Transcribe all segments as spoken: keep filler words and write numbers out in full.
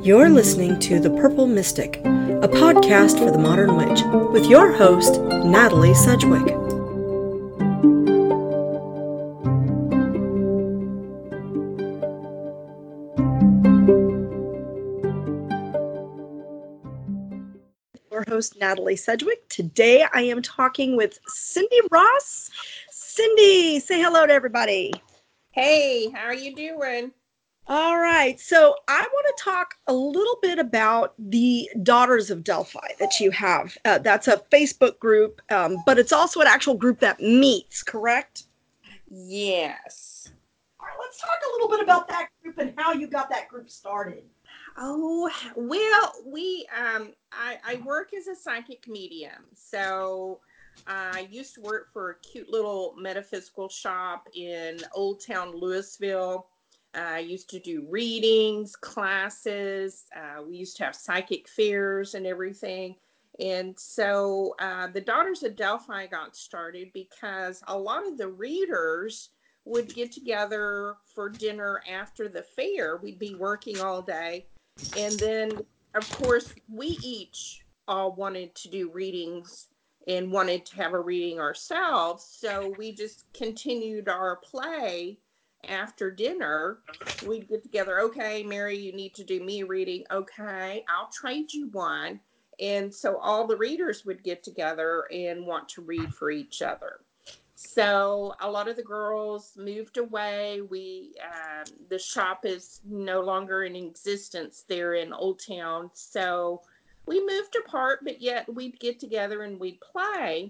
You're listening to The Purple Mystic, a podcast for the modern witch, with your host, Natalie Sedgwick. Your host, Natalie Sedgwick. Today I am talking with Cindy Ross. Cindy, say hello to everybody. Hey, how are you doing? All right, so I want to talk a little bit about the Daughters of Delphi that you have. Uh, that's a Facebook group, um, but it's also an actual group that meets, correct? Yes. All right, let's talk a little bit about that group and how you got that group started. Oh, well, we, um, I, I work as a psychic medium. So I used to work for a cute little metaphysical shop in Old Town Louisville. I used to do readings, classes. Uh, we used to have psychic fairs and everything. And so uh, the Daughters of Delphi got started because a lot of the readers would get together for dinner after the fair. We'd be working all day. And then, of course, we each all wanted to do readings and wanted to have a reading ourselves. So we just continued our play after dinner. We'd get together. Okay, Mary, you need to do me a reading. Okay, I'll trade you one. And so all the readers would get together and want to read for each other. So a lot of the girls moved away. We, um, the shop is no longer in existence there in Old Town. So we moved apart, but yet we'd get together and we'd play.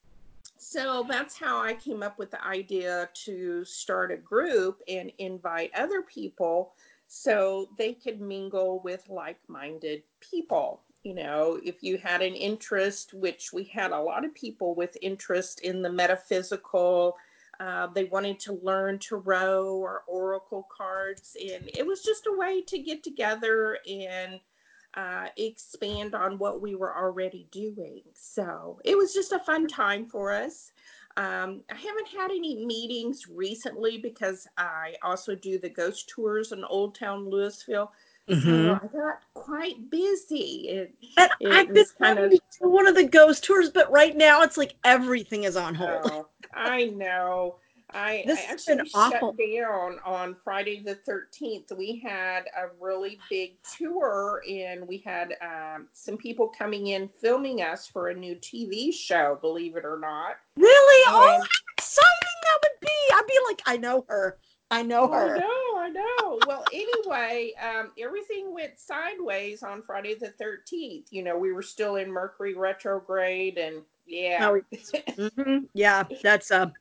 So that's how I came up with the idea to start a group and invite other people so they could mingle with like-minded people. You know, if you had an interest, which we had a lot of people with interest in the metaphysical, uh, they wanted to learn tarot or oracle cards, and it was just a way to get together and uh, expand on what we were already doing. So it was just a fun time for us. Um, I haven't had any meetings recently because I also do the ghost tours in Old Town Louisville. So Mm-hmm. I got quite busy. It, And it I've been was kind wanting of, to do one of the ghost tours, but right now it's like everything is on hold. oh, I know. I, This I has been actually shut awful. down on Friday the thirteenth. We had a really big tour and we had um, some people coming in filming us for a new T V show, believe it or not. Really? Oh, And how exciting that would be. I'd be like, I know her. I know I her. know, I know. Well, anyway, um, everything went sideways on Friday the thirteenth. You know, we were still in Mercury retrograde and yeah. Oh, mm-hmm. Yeah, that's a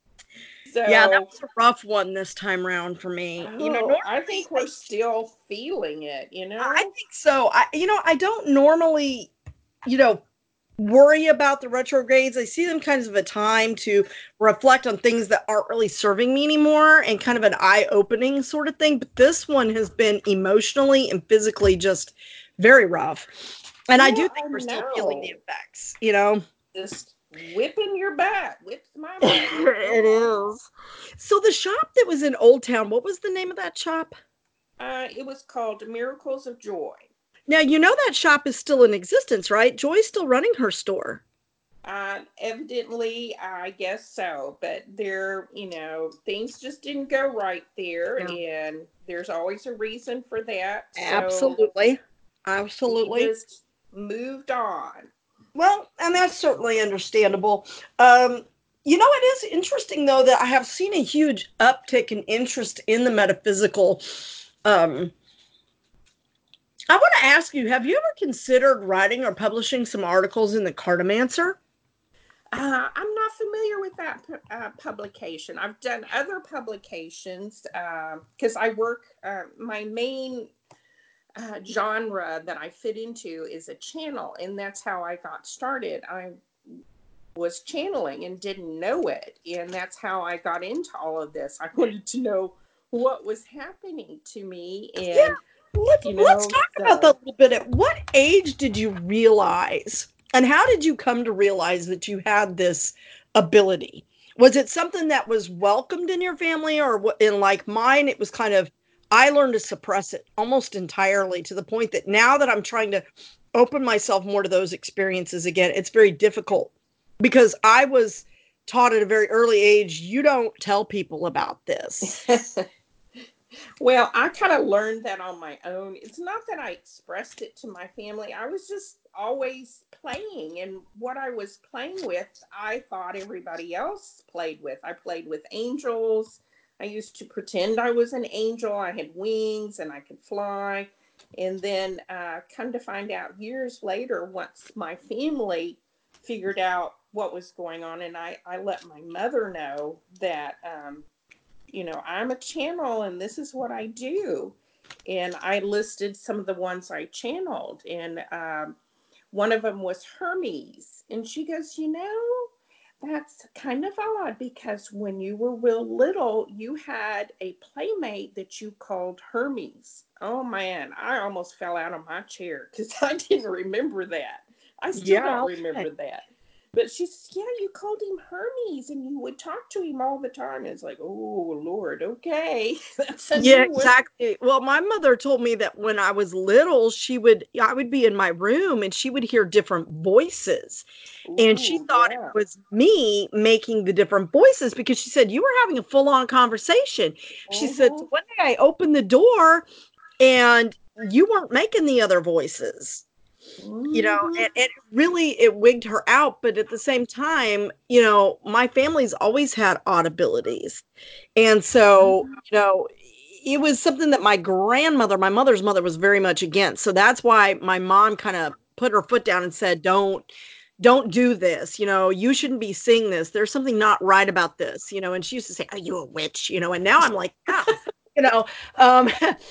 yeah, that So, was a rough one this time round for me. You know, oh, I normally think we're I, still feeling it, you I know? think so. I you know, I don't normally, you know, worry about the retrogrades. I see them kind of a time to reflect on things that aren't really serving me anymore and kind of an eye-opening sort of thing. But this one has been emotionally and physically just very rough. And I do Yeah, think I we're still feeling the know. effects, you know? Just whipping your butt, whips my butt. It Yeah. is. So the shop that was in Old Town, what was the name of that shop? Uh, it was called Miracles of Joy. Now, you know that shop is still in existence, right? Joy's still running her store. Uh, evidently, I guess so, but there, you know, things just didn't go right there, Yeah. and there's always a reason for that. So Absolutely. we Absolutely. just moved on. Well, and that's certainly understandable. Um, you know, it is interesting, though, that I have seen a huge uptick in interest in the metaphysical. Um, I want to ask you, have you ever considered writing or publishing some articles in the Cartomancer? Uh, I'm not familiar with that uh, publication. I've done other publications because uh, I work, uh, my main uh, genre that I fit into is a channel, and that's how I got started. I was channeling and didn't know it, and that's how I got into all of this. I wanted to know what was happening to me, Yeah, and let's you let's know, talk about that so a little bit. At what age did you realize, and how did you come to realize that you had this ability? Was it something that was welcomed in your family, or in like mine, it was kind of I learned to suppress it almost entirely, to the point that now that I'm trying to open myself more to those experiences again, it's very difficult, because I was taught at a very early age, you don't tell people about this. Well, I kind of learned that on my own. It's not that I expressed it to my family. I was just always playing, and what I was playing with, I thought everybody else played with. I played with angels. I used to pretend I was an angel. I had wings and I could fly. And then uh, come to find out years later, once my family figured out what was going on, and I, I let my mother know that, um, you know, I'm a channel and this is what I do. And I listed some of the ones I channeled. And um, one of them was Hermes. And she goes, you know, that's kind of odd, because when you were real little, you had a playmate that you called Hermes. Oh man, I almost fell out of my chair because I didn't remember that. I still Yeah. don't remember that. But she says, yeah, you called him Hermes and you would talk to him all the time. And it's like, oh, Lord, okay. That's a Yeah, new one. exactly. Well, my mother told me that when I was little, she would, I would be in my room and she would hear different voices. And she Ooh, thought it yeah. was me making the different voices, because she said, you were having a full on conversation. She said, Mm-hmm. so one day I opened the door and you weren't making the other voices. You know, Mm-hmm. and, and really it wigged her out. But at the same time, you know, my family's always had odd abilities. And so, you know, it was something that my grandmother, my mother's mother, was very much against. So that's why my mom kind of put her foot down and said, don't, don't do this. You know, you shouldn't be seeing this. There's something not right about this, you know. And she used to say, are you a witch? You know, and now I'm like, ah, you know, um,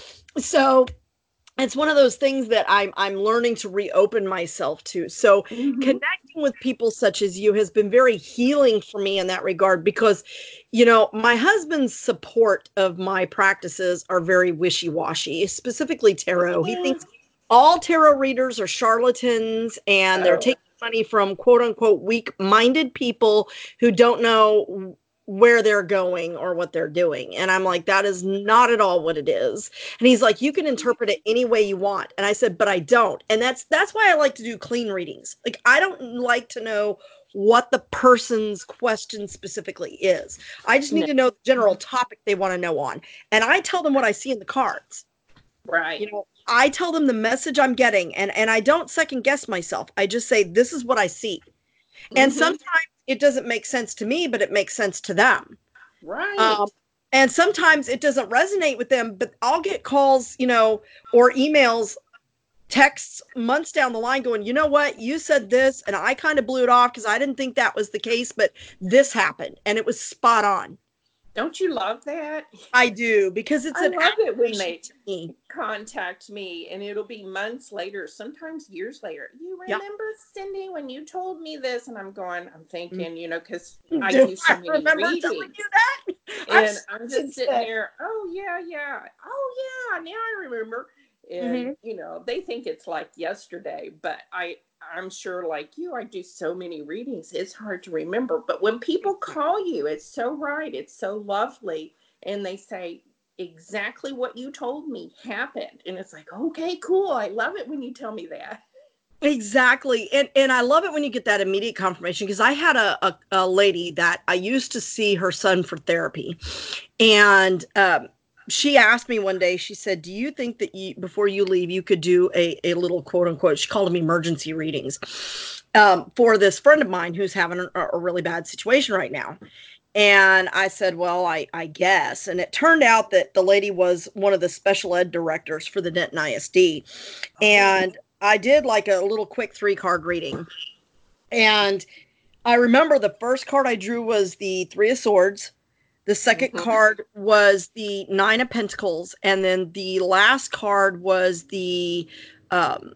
so it's one of those things that I'm I'm learning to reopen myself to. So Mm-hmm. connecting with people such as you has been very healing for me in that regard, because you know, my husband's support of my practices are very wishy-washy, specifically tarot. He thinks all tarot readers are charlatans and they're Oh, taking money from quote unquote weak-minded people who don't know where they're going or what they're doing. And I'm like, that is not at all what it is. And he's like, you can interpret it any way you want. And I said, but I don't. And that's that's why I like to do clean readings. Like, I don't like to know what the person's question specifically is. I just need no. to know the general topic they want to know on. And I tell them what I see in the cards. Right. You know, I tell them the message I'm getting, and and I don't second guess myself. I just say, this is what I see. And Mm-hmm. sometimes it doesn't make sense to me, but it makes sense to them. Right. Um, and sometimes it doesn't resonate with them, but I'll get calls, you know, or emails, texts months down the line going, you know what, you said this, and I kind of blew it off because I didn't think that was the case, but this happened and it was spot on. Don't you love that? I do, because it's I an love it when affirmation they to me. contact me and it'll be months later, sometimes years later. You Yeah. remember, Cindy, when you told me this? And I'm going, I'm Mm. thinking, you know, because I Do do I so many remember telling readings. you that? I'm And I'm just sitting sensitive. there, oh, yeah, yeah. Oh, yeah. Now I remember. And, Mm-hmm. you know, they think it's like yesterday, but I, I'm sure, like you, I do so many readings, it's hard to remember. But when people call you, it's so right. It's so lovely. And they say, exactly what you told me happened. And it's like, okay, cool. I love it when you tell me that. Exactly. And and I love it when you get that immediate confirmation, because I had a, a, a lady that I used to see her son for therapy. And um, she asked me one day, she said, do you think that you, before you leave, you could do a, a little quote unquote, she called them emergency readings, um, for this friend of mine who's having a, a really bad situation right now. And I said, well, I, I guess. And it turned out that the lady was one of the special ed directors for the Denton I S D. Oh. And I did like a little quick three card reading. And I remember the first card I drew was the Three of Swords. The second Mm-hmm. card was the Nine of Pentacles. And then the last card was the, um,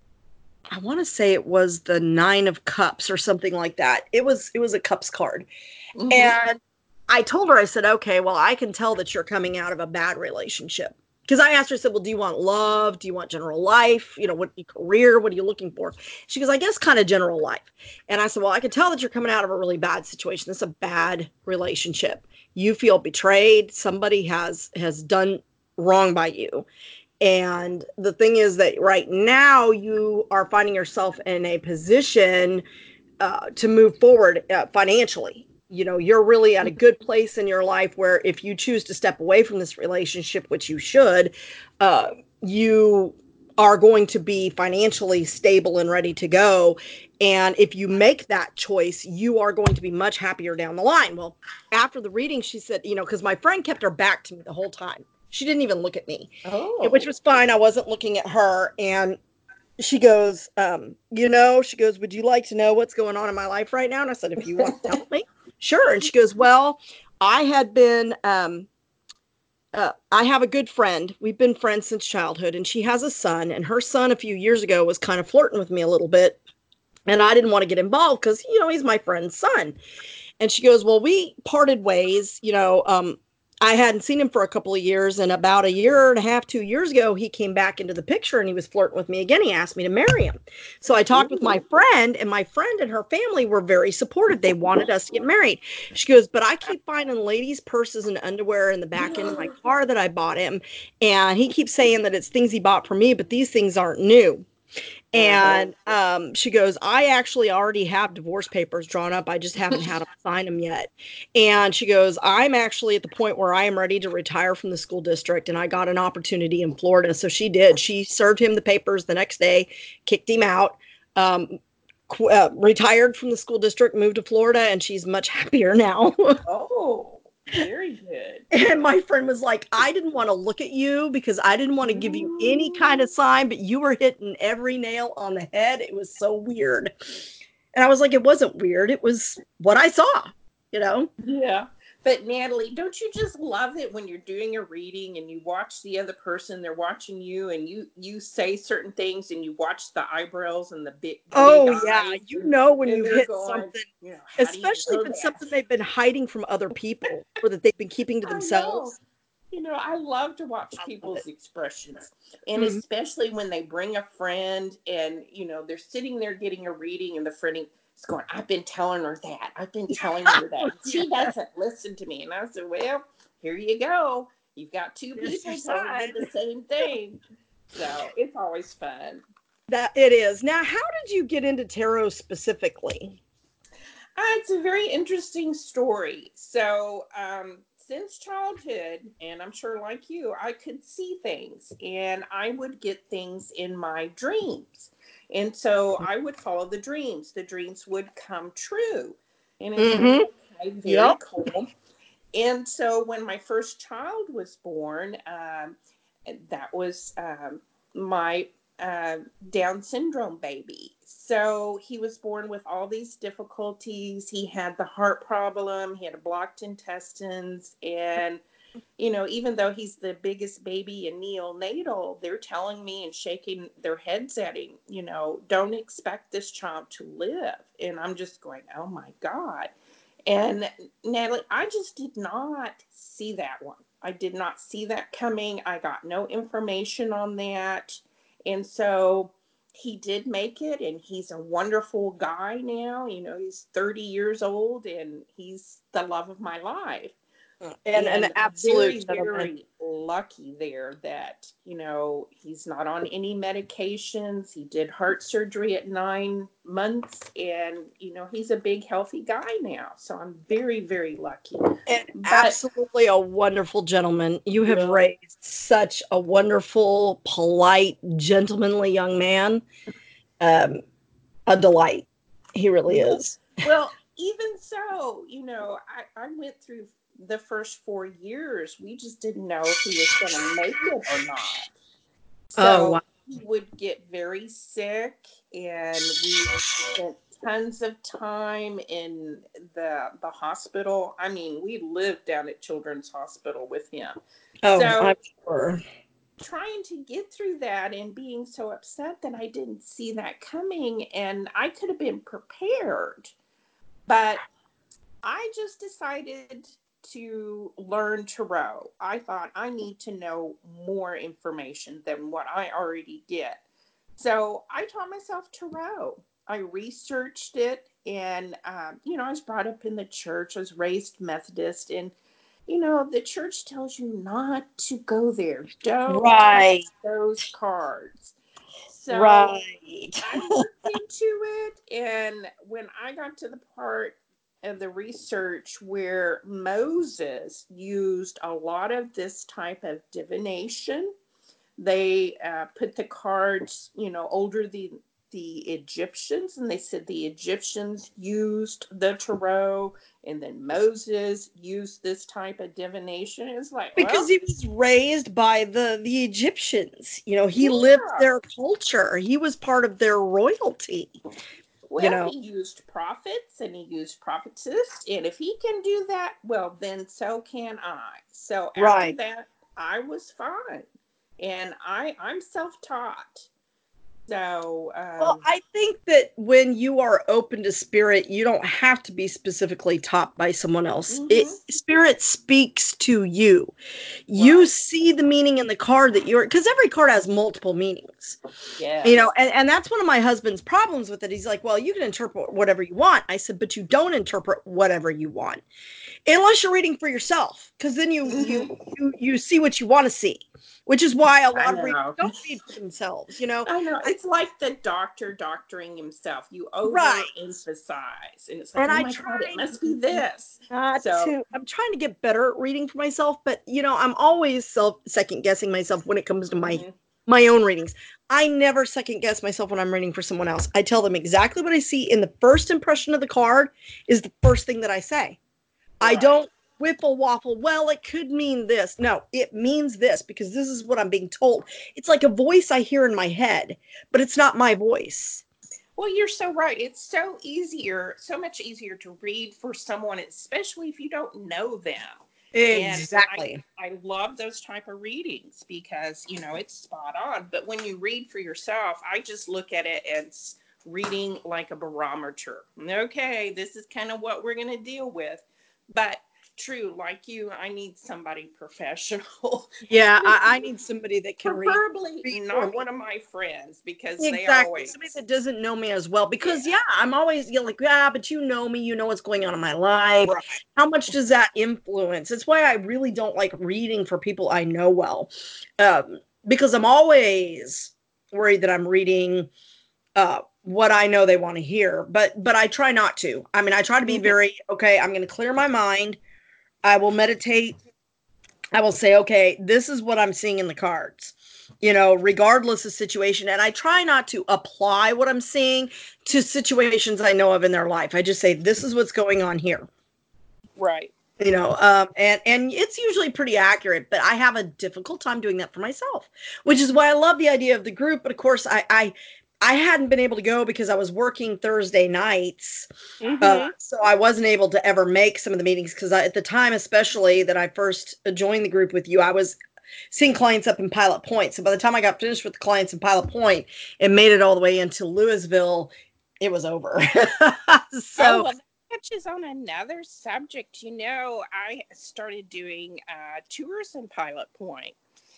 I want to say it was the Nine of Cups or something like that. It was, it was a Cups card. Mm-hmm. And I told her, I said, okay, well, I can tell that you're coming out of a bad relationship. Because I asked her, I said, well, do you want love? Do you want general life? You know, what career? What are you looking for? She goes, I guess kind of general life. And I said, well, I can tell that you're coming out of a really bad situation. It's a bad relationship. You feel betrayed. Somebody has has done wrong by you. And the thing is that right now you are finding yourself in a position uh, to move forward uh, financially. You know, you're really at a good place in your life where if you choose to step away from this relationship, which you should, uh, you are going to be financially stable and ready to go. And if you make that choice, you are going to be much happier down the line. Well, after the reading, she said, you know, because my friend kept her back to me the whole time. She didn't even look at me, which Oh. was fine. I wasn't looking at her. And she goes, um, you know, she goes, would you like to know what's going on in my life right now? And I said, if you want to tell me, sure. And she goes, well, I had been, um, uh, I have a good friend. We've been friends since childhood, and she has a son. And her son, a few years ago, was kind of flirting with me a little bit. And I didn't want to get involved because, you know, he's my friend's son. And she goes, well, we parted ways. You know, um, I hadn't seen him for a couple of years. And about a year and a half, two years ago, he came back into the picture and he was flirting with me again. He asked me to marry him. So I talked with my friend, and my friend and her family were very supportive. They wanted us to get married. She goes, but I keep finding ladies' purses and underwear in the back end of my car that I bought him. And he keeps saying that it's things he bought for me, but these things aren't new. And um, she goes, I actually already have divorce papers drawn up. I just haven't had him sign them yet. And she goes, I'm actually at the point where I am ready to retire from the school district. And I got an opportunity in Florida. So she did. She served him the papers the next day, kicked him out, um, qu- uh, retired from the school district, moved to Florida, and she's much happier now. Oh, very good. And my friend was like, I didn't want to look at you because I didn't want to give you any kind of sign, but you were hitting every nail on the head. It was so weird. And I was like, it wasn't weird. It was what I saw, you know? Yeah. But Natalie, don't you just love it when you're doing a reading and you watch the other person, they're watching you, and you you say certain things and you watch the eyebrows and the big Oh, big yeah. eyes, You and, know when and you've they're hit going, something, you know, how do you especially if know it's that? something they've been hiding from other people or that they've been keeping to I know. themselves. You know, I love to watch I love people's it. expressions. And Mhm. especially when they bring a friend and, you know, they're sitting there getting a reading and the friend is going, I've been telling her that. I've been telling her that. Yeah. She doesn't listen to me. And I said, well, here you go. You've got two There's your people telling sign. you the same thing. So it's always fun. That it is. Now, how did you get into tarot specifically? Uh, it's a very interesting story. So, um, since childhood, and I'm sure like you, I could see things and I would get things in my dreams. And so I would follow the dreams. The dreams would come true. And it's Mm-hmm. okay, very Yep. cool. And so when my first child was born, um, that was um, my uh, Down syndrome baby. So he was born with all these difficulties. He had the heart problem, he had blocked intestines, and you know, even though he's the biggest baby in neonatal, they're telling me and shaking their heads at him, you know, don't expect this child to live. And I'm just going, oh my God. And Natalie, I just did not see that one. I did not see that coming. I got no information on that. And so he did make it, and he's a wonderful guy now. You know, he's thirty years old and he's the love of my life. And an And absolute very, gentleman. very lucky there that, you know, he's not on any medications. He did heart surgery at nine months, and, you know, he's a big, healthy guy now. So I'm very, very lucky. And But absolutely a wonderful gentleman. You have really, raised such a wonderful, polite, gentlemanly young man. Um, a delight. He really yeah. is. Well, even so, you know, I, I went through the first four years. We just didn't know if he was going to make it or not. Oh, wow. So he would get very sick, and we spent tons of time in the the hospital. I mean, we lived down at Children's Hospital with him. Oh, I'm So sure. trying to get through that and being so upset that I didn't see that coming, and I could have been prepared, but I just decided to learn tarot. I thought I need to know more information than what I already did. So I taught myself tarot. I researched it, and um, you know, I was brought up in the church. I was raised Methodist, and you know, the church tells you not to go there. Don't Right. touch those cards. So Right. I looked into it, and when I got to the part of the research where Moses used a lot of this type of divination, they uh, put the cards, you know, older than the Egyptians, and they said the Egyptians used the tarot, and then Moses used this type of divination. It's like, Because well, he was raised by the the Egyptians. You know, he lived yeah. their culture. He was part of their royalty, you Well, know. he used prophets and he used prophetess, and if he can do that, well, then so can I. So after Right. that, I was fine, and I I'm self-taught. So Well, um, I think that when you are open to spirit, you don't have to be specifically taught by someone else. It mm-hmm, spirit speaks to you. You right, see the meaning in the card that you're, because every card has multiple meanings. You know, yes, and, and that's one of my husband's problems with it. He's like, well, you can interpret whatever you want. I said, but you don't interpret whatever you want unless you're reading for yourself, because then you you mm-hmm. you you see what you want to see, which is why a I lot of readers know. don't read for themselves. You know, I know. I, It's like the doctor doctoring himself. You right? overemphasize, and it's like, And oh I my God, it try must be this. not So, to. I'm trying to get better at reading for myself, but you know, I'm always self second guessing myself when it comes to my mhm. my own readings. I never second guess myself when I'm reading for someone else. I tell them exactly what I see in the first impression of the card is the first thing that I say. I Right. don't whipple waffle. Well, it could mean this. No, it means this because this is what I'm being told. It's like a voice I hear in my head, but it's not my voice. Well, you're so right. It's so easier, so much easier to read for someone, especially if you don't know them. And I Exactly. I love those type of readings because, you know, it's spot on. But when you read for yourself, I just look at it as reading like a barometer. Okay, this is kind of what we're going to deal with. But true, like you, I need somebody professional. Yeah, I, I need somebody that can read Preferably read for not me. one of my friends because they Exactly. Somebody always, that doesn't know me as well. Because yeah, yeah, I'm always, you know, like, yeah, but you know me, you know what's going on in my life. right. How much does that influence? It's why I really don't like reading for people I know well. Um, because I'm always worried that I'm reading uh what I know they want to hear. But but I try not to. I mean, I try to be Mhm. very, okay, I'm gonna clear my mind. I will meditate. I will say, okay, this is what I'm seeing in the cards, you know, regardless of situation. And I try not to apply what I'm seeing to situations I know of in their life. I just say, this is what's going on here, Right. you know, um, and, and it's usually pretty accurate, but I have a difficult time doing that for myself, which is why I love the idea of the group. But of course, I, I, I hadn't been able to go because I was working Thursday nights. Uh, Mm-hmm. so I wasn't able to ever make some of the meetings because at the time, especially that I first joined the group with you, I was seeing clients up in Pilot Point. So by the time I got finished with the clients in Pilot Point and made it all the way into Louisville, it was over. Oh, So, well, that touches on another subject. You know, I started doing uh, tours in Pilot Point.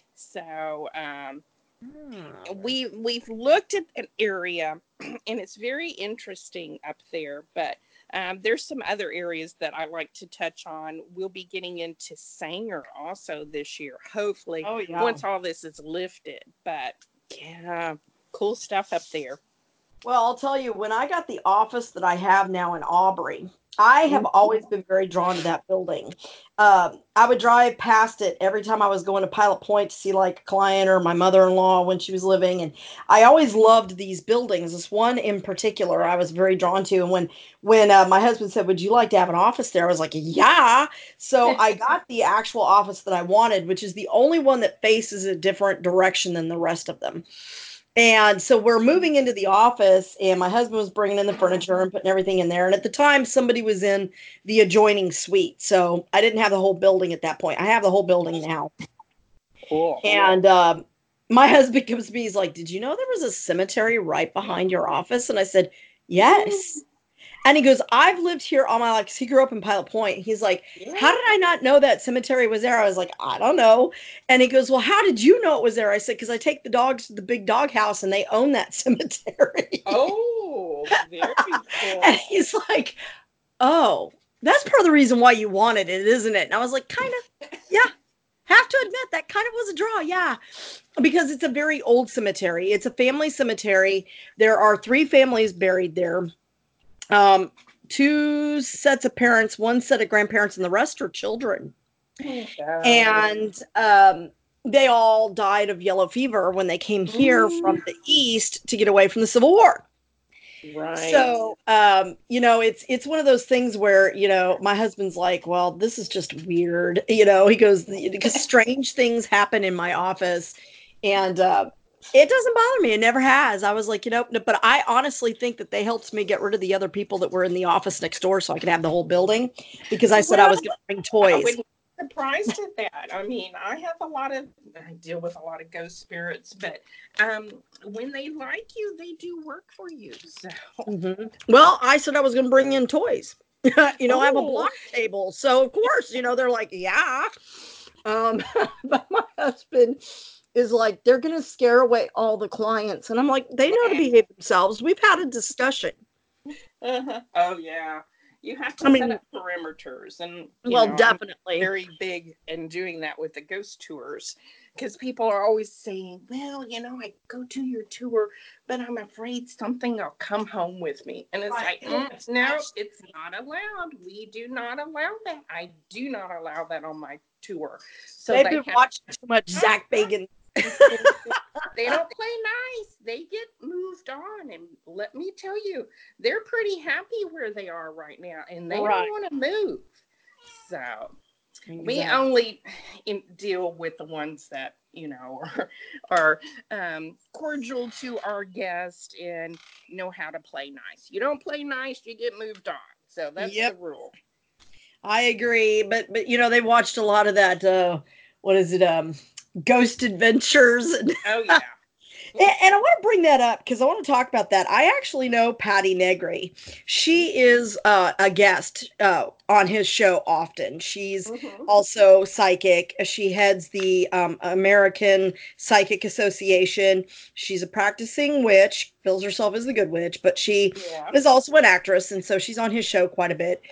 So um, hmm. we we've looked at an area, and it's very interesting up there. But um, there's some other areas that I like to touch on. We'll be getting into Sanger also this year, hopefully, Oh yeah. once all this is lifted. But yeah, cool stuff up there. Well, I'll tell you, when I got the office that I have now in Aubrey, I have always been very drawn to that building. Um, I would drive past it every time I was going to Pilot Point to see like a client or my mother-in-law when she was living, and I always loved these buildings. This one in particular, I was very drawn to. And when when uh, my husband said, "Would you like to have an office there?" I was like, "Yeah." So I got the actual office that I wanted, which is the only one that faces a different direction than the rest of them. And so we're moving into the office, and my husband was bringing in the furniture and putting everything in there. And at the time, somebody was in the adjoining suite. So I didn't have the whole building at that point. I have the whole building now. Cool. And um, my husband comes to me, he's like, "Did you know there was a cemetery right behind your office?" And I said, "Yes." And he goes, "I've lived here all my life," because he grew up in Pilot Point. He's like, "How Yeah. did I not know that cemetery was there?" I was like, "I don't know." And he goes, "Well, how did you know it was there?" I said, "Because I take the dogs to the big dog house and they own that cemetery." Oh, very And cool. he's like, "Oh." That's part of the reason why you wanted it, isn't it? And I was like, kind of, yeah. Have to admit that kind of was a draw, yeah. Because it's a very old cemetery. It's a family cemetery. There are three families buried there. Um, two sets of parents, one set of grandparents, and the rest are children. Oh, God. And um, they all died of yellow fever when they came here Mm. from the east to get away from the Civil War. Right. So, um, you know, it's it's one of those things where, you know, my husband's like, well, this is just weird. You know, he goes, because strange things happen in my office. And uh, it doesn't bother me. It never has. I was like, you know, but I honestly think that they helped me get rid of the other people that were in the office next door so I could have the whole building, because I said Well, I was going to bring I toys. wouldn't be surprised at that. I mean, I have a lot of, I deal with a lot of ghost spirits, but um, when they like you, they do work for you. So, Mm-hmm. Well, I said I was going to bring in toys. you know, I have a Oh. block table. So, of course, you know, they're like, yeah. Um, but my husband is like, they're going to scare away all the clients. And I'm like, they know to behave themselves. We've had a discussion. Uh-huh. Oh, yeah. You have to I set mean, up perimeters, and you well, know, I'm definitely. very big in doing that with the ghost tours, because people are always saying, well, you know, I go to your tour, but I'm afraid something will come home with me. And it's Right. like, mm, no, it's not allowed. We do not allow that. I do not allow that on my tour. So They've they been have, watching too much Zach Bagans. they don't play nice. They get moved on. And let me tell you, they're pretty happy where they are right now, and they Right. don't want to move. So Exactly. we only in, deal with the ones that, you know, are, are um, cordial to our guest and know how to play nice. You don't play nice, you get moved on. So that's Yep. the rule. I agree, but but you know, they watched a lot of that. Uh, what is it? Um, Ghost Adventures. And, Oh yeah. and, and I want to bring that up because I want to talk about that. I actually know Patty Negri. She is uh, a guest uh, on his show often. She's Mm-hmm. also psychic. She heads the um, American Psychic Association. She's a practicing witch, feels herself as the good witch, but she Yeah. is also an actress, and so she's on his show quite a bit.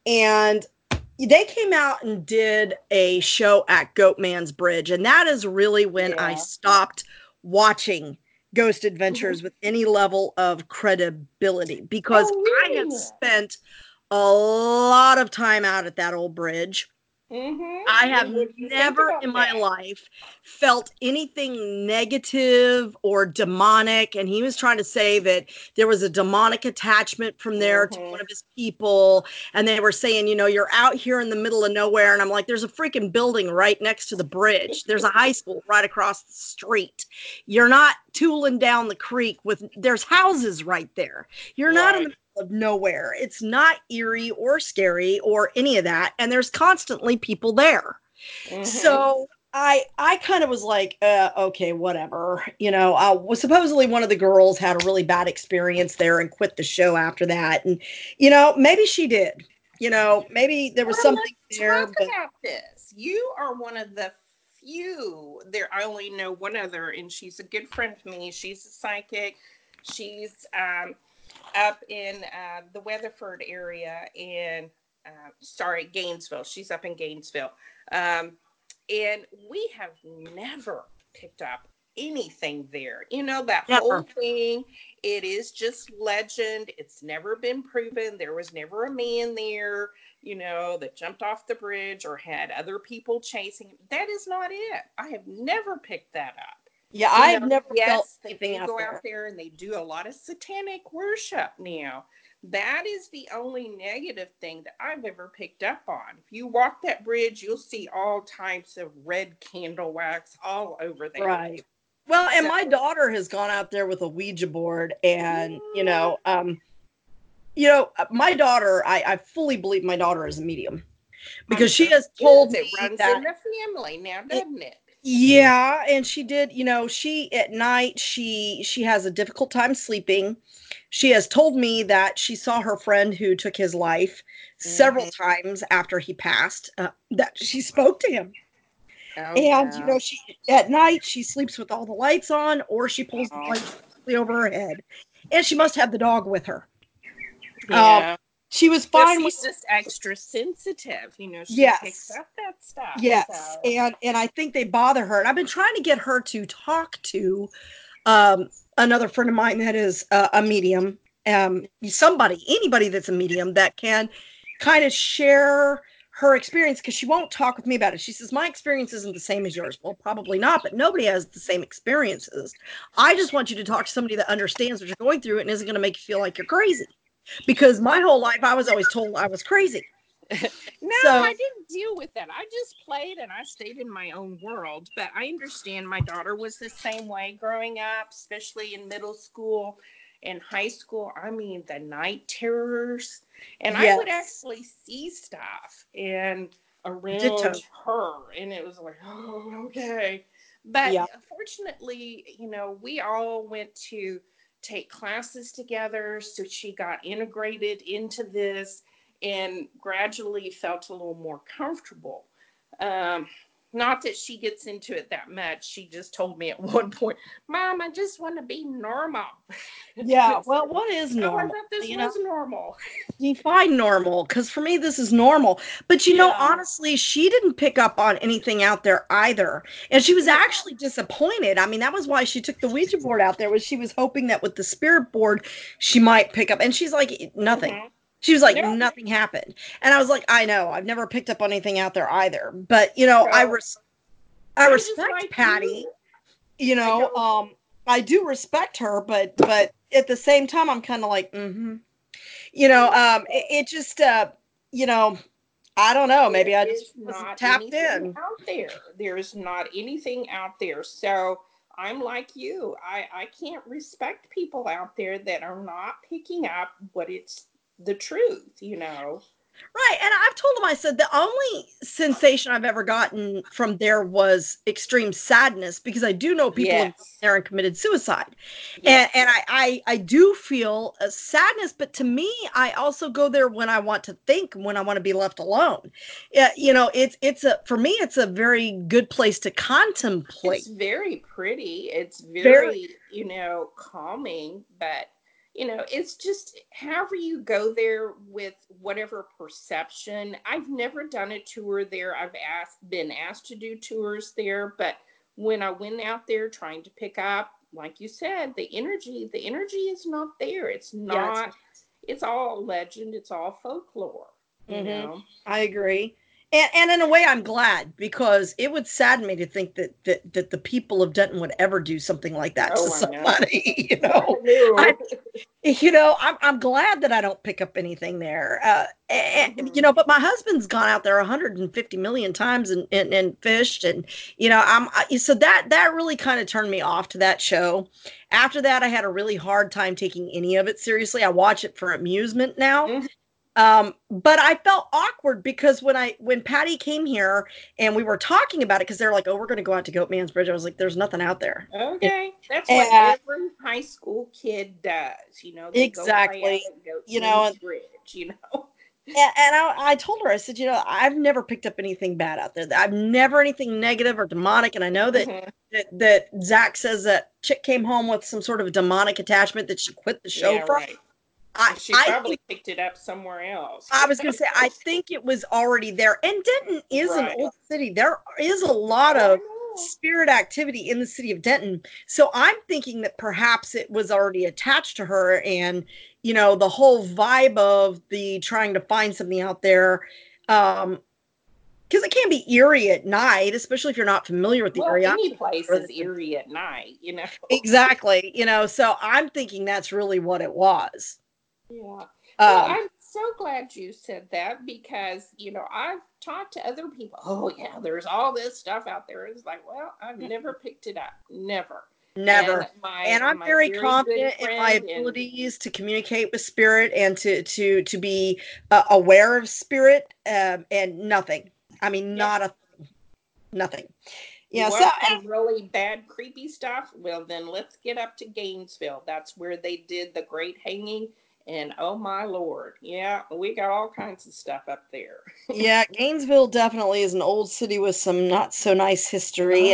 And they came out and did a show at Goatman's Bridge, and that is really when Yeah. I stopped watching Ghost Adventures Mm-hmm. with any level of credibility, because Oh, I really? had spent a lot of time out at that old bridge. Mm-hmm. I have What do you think never about in my that? life felt anything negative or demonic. And he was trying to say that there was a demonic attachment from there to Mm-hmm. one of his people. And they were saying, you know, you're out here in the middle of nowhere. And I'm like, there's a freaking building right next to the bridge. There's a high school right across the street. You're not tooling down the creek with, there's houses right there. You're not in the of nowhere. It's not eerie or scary or any of that, and there's constantly people there. Mm-hmm. So I I kind of was like, uh, okay, whatever. You know, I was supposedly one of the girls had a really bad experience there and quit the show after that, and you know, maybe she did. You know, maybe there was well, something let's there. Talk but... about this. You are one of the few. There, I only know one other, and she's a good friend of me. She's a psychic. She's um. up in uh, the Weatherford area in, uh, sorry, Gainesville. She's up in Gainesville. Um, and we have never picked up anything there. You know, that never. Whole thing, it is just legend. It's never been proven. There was never a man there, you know, that jumped off the bridge or had other people chasing him. That is not it. I have never picked that up. Yeah, you I've know, never yes, felt anything they do go there. out there and they do a lot of satanic worship now. That is the only negative thing that I've ever picked up on. If you walk that bridge, you'll see all types of red candle wax all over there. Right. Well, and so, my daughter has gone out there with a Ouija board, and you know, um, you know, my daughter, I, I fully believe my daughter is a medium, because she has told me it runs that in the family now, doesn't it? it? Yeah, and she did, you know, she at night she she has a difficult time sleeping. She has told me that she saw her friend who took his life several mm-hmm. times after he passed, uh, that she spoke to him. Oh, and yeah. you know, she at night she sleeps with all the lights on, or she pulls oh. the lights over her head, and she must have the dog with her. Yeah. Um, she was But fine with she's just extra sensitive, you know, she picks yes. up that stuff. Yes. So And and I think they bother her. And I've been trying to get her to talk to um another friend of mine that is uh, a medium. Um somebody, anybody that's a medium that can kind of share her experience because she won't talk with me about it. She says, my experience isn't the same as yours. Well, probably not, but nobody has the same experiences. I just want you to talk to somebody that understands what you're going through and isn't going to make you feel like you're crazy. Because my whole life, I was always told I was crazy. no, So, I didn't deal with that. I just played and I stayed in my own world. But I understand my daughter was the same way growing up, especially in middle school and high school. I mean, the night terrors. And I would yes, actually see stuff and around ditto. her. And it was like, oh, okay. But Yeah. fortunately, you know, we all went to take classes together. So she got integrated into this and gradually felt a little more comfortable. Um, not that she gets into it that much. She just told me at one point, Mom, I just want to be normal. Yeah. So, Well, what is oh, I normal? thought this You know, was normal. define normal because for me, this is normal. But, you know, Yeah. honestly, she didn't pick up on anything out there either. And she was Yeah. actually disappointed. I mean, that was why she took the Ouija board out there, was she was hoping that with the spirit board, she might pick up. And she's like, nothing. Mm-hmm. She was like, No. nothing happened. And I was like, I know, I've never picked up on anything out there either. But, you know, I So res- I I'm just respect like Patty. you. You I know, don't. um, I do respect her, but but at the same time, I'm kind of like, mm-hmm. You know, um, it, it just, uh, you know, I don't know. There Maybe I just is wasn't not tapped anything in. out there. There's not anything out there. So I'm like you. I, I can't respect people out there that are not picking up what it's the truth, you know. Right. And I've told him, I said, the only sensation I've ever gotten from there was extreme sadness because I do know people have gone Yes. there and committed suicide. And, and Yes. I, I, I do feel a sadness, but to me, I also go there when I want to think, when I want to be left alone. Yeah, you know, it's, it's a, for me, it's a very good place to It's contemplate. very pretty. It's Very, very, you know, calming, but you know, it's just however you go there with whatever perception. I've never done a tour there. I've asked been asked to do tours there, but when I went out there trying to pick up, like you said, the energy, the energy is not there. It's yeah, it's, not, it's all legend, it's all folklore, you hmm, know. I agree. And, and in a way, I'm glad because it would sadden me to think that, that that the people of Denton would ever do something like that to Oh, I know. somebody. You I know, I know. you know I'm I'm glad that I don't pick up anything there. Uh, and, you Hmm. know, but my husband's gone out there one hundred fifty million times and, and and fished, and you know I'm I, so that that really kind of turned me off to that show. After that, I had a really hard time taking any of it seriously. I watch it for amusement now. Um, but I felt awkward because when I when Patty came here and we were talking about it, because they're like, "Oh, we're going to go out to Goat Man's Bridge," I was like, "There's nothing out there." Okay, that's what And every high school kid does. You know, they go play out exactly, at you know, Goatman's and, Bridge. You know. and I, I told her, I said, you know, I've never picked up anything bad out there. I've never anything negative or demonic, and I know that Hmm. that, that Zach says that chick came home with some sort of demonic attachment that she quit the show Yeah, from. right. I And she I probably think picked it up somewhere else. I was going to say, I think it was already there. And Denton is an Right. old city. There is a lot Oh, I of know. spirit activity in the city of Denton. So I'm thinking that perhaps it was already attached to her. And, you know, the whole vibe of the trying to find something out there. Um, because it can be eerie at night, especially if you're not familiar with the Well, area. I'm any pretty place sure is that the- eerie at night. You know. exactly, you know, so I'm thinking that's really what it was. Yeah. Well, Um, I'm so glad you said that because, you know, I've talked to other people. Oh, yeah, there's all this stuff out there. It's like, well, I've never picked it up. Never. And Never. my And I'm my very very good confident in my friend and abilities to communicate with spirit and to to to be uh, aware of spirit, um, and nothing. I mean, yeah, not a nothing. you Yeah. So, want and some really bad creepy stuff? Well, then let's get up to Gainesville. That's where they did the great hanging. And oh my lord, yeah, we got all kinds of stuff up there. yeah, Gainesville definitely is an old city with some not so nice history. And Oh,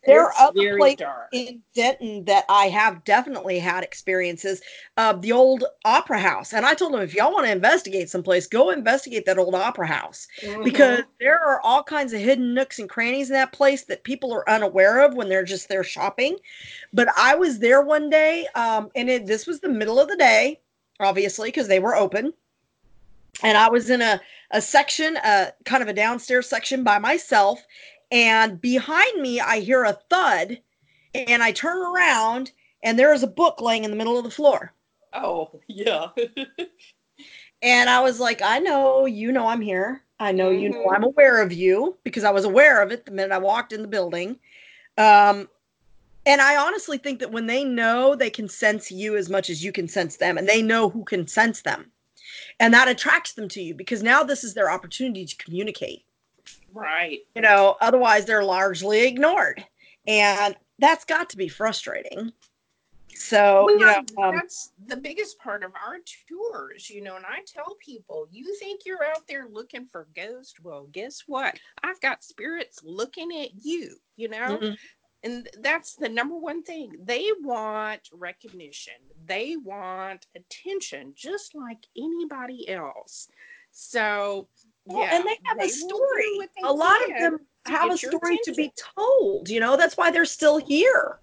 There are It's other very places dark. in Denton that I have definitely had experiences of the old opera house. And I told them, if y'all want to investigate someplace, go investigate that old opera house. Because Mm-hmm. there are all kinds of hidden nooks and crannies in that place that people are unaware of when they're just there shopping. But I was there one day, um, and it, this was the middle of the day, obviously, because they were open. And I was in a, a section, uh, kind of a downstairs section by myself. And behind me, I hear a thud, and I turn around, and there is a book laying in the middle of the floor. Oh, yeah. And I was like, I know, you know, I'm here. I know, you know, Mm-hmm. I'm aware of you because I was aware of it the minute I walked in the building. Um, and I honestly think that when they know, they can sense you as much as you can sense them, and they know who can sense them. And that attracts them to you because now this is their opportunity to communicate. Right. You know, otherwise they're largely ignored. And that's got to be frustrating. So, you know, Well, um, that's the biggest part of our tours, you know, and I tell people, you think you're out there looking for ghosts? Well, guess what? I've got spirits looking at you, you know? mhm. And that's the number one thing. They want recognition. They want attention, just like anybody else. So, Well, yeah, and they have a they will do story. what they A lot of can them to have a get your story to attention. be told. You know, that's why they're still here.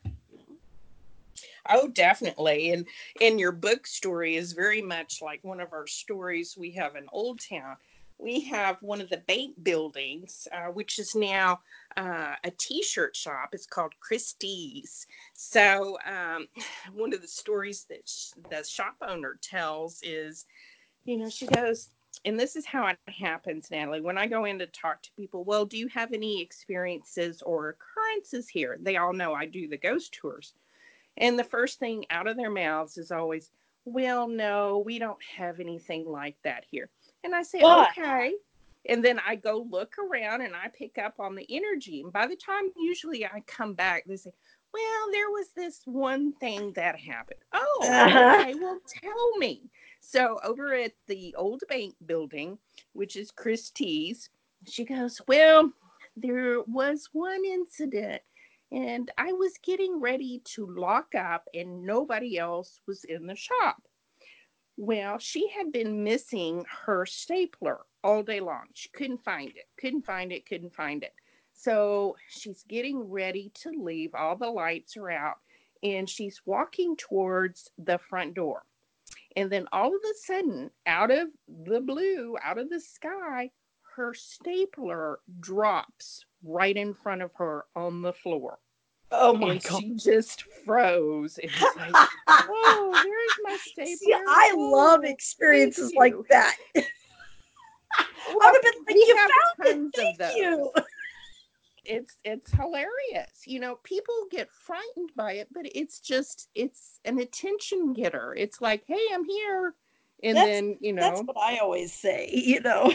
Oh, definitely. And and your book story is very much like one of our stories we have in Old Town. We have one of the bank buildings, uh, which is now uh, a T-shirt shop. It's called Christie's. So um, one of the stories that sh- the shop owner tells is, you know, she goes, and this is how it happens, Natalie. When I go in to talk to people, well, do you have any experiences or occurrences here? They all know I do the ghost tours. And the first thing out of their mouths is always, well, no, we don't have anything like that here. And I say, But okay. And then I go look around and I pick up on the energy. And by the time usually I come back, they say, well, there was this one thing that happened. Oh, uh-huh. okay. Well, tell me. So over at the old bank building, which is Christie's, she goes, well, there was one incident and I was getting ready to lock up, and nobody else was in the shop. Well, she had been missing her stapler all day long. She couldn't find it, couldn't find it, couldn't find it. So she's getting ready to leave. All the lights are out, and she's walking towards the front door. And then all of a sudden, out of the blue, out of the sky, her stapler drops right in front of her on the floor, Oh my and God. she just froze and was like, "Oh, there's my See, stapler. I love Oh, thank experiences like you." that. I would Well, have been like, we you have found it. tons of Thank those. you. It's it's hilarious. You know, people get frightened by it, but it's just it's an attention getter. It's like, "Hey, I'm here." And That's then, you that's know, what I always say, you know.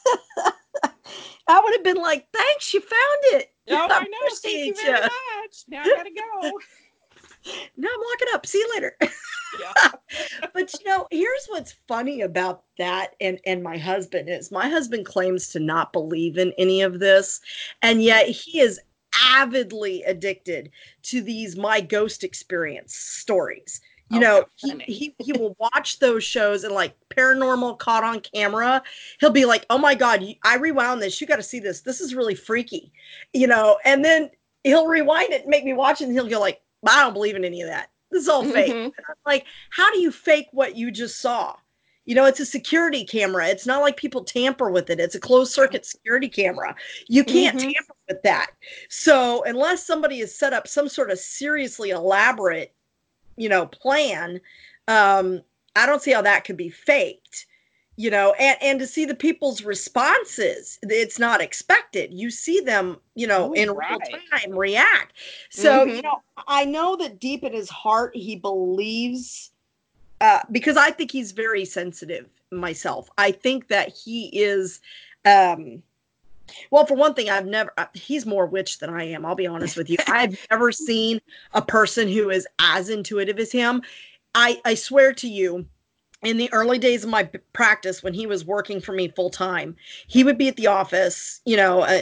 I would have been like, thanks, you found it. "Oh, I I know. Thank you appreciate you. very much. Now I got to go." Now I'm locking up. See you later. Yeah. But you know, here's what's funny about that and and my husband is my husband claims to not believe in any of this, and yet he is avidly addicted to these my ghost experience stories. You Oh, know, how he funny. he he will watch those shows and like paranormal caught on camera. He'll be like, "Oh my God, you, I rewound this. You got to see this. This is really freaky," you know. And then he'll rewind it and make me watch it, and he'll go like, "I don't believe in any of that. This is all fake." Hmm. And I'm like, how do you fake what you just saw? You know, it's a security camera. It's not like people tamper with it. It's a closed circuit security camera. You can't Hmm. tamper with that. So, unless somebody has set up some sort of seriously elaborate, you know, plan, um, I don't see how that could be faked. You know, and and to see the people's responses, it's not expected. You see them, you know, Oh, in real right. time react. So, you Hmm. know, I know that deep in his heart he believes uh, because I think he's very sensitive myself. I think that he is, um, well, for one thing, I've never, uh, he's more witch than I am. I'll be honest with you. I've never seen a person who is as intuitive as him. I, I swear to you, in the early days of my practice, when he was working for me full time, he would be at the office, you know, uh,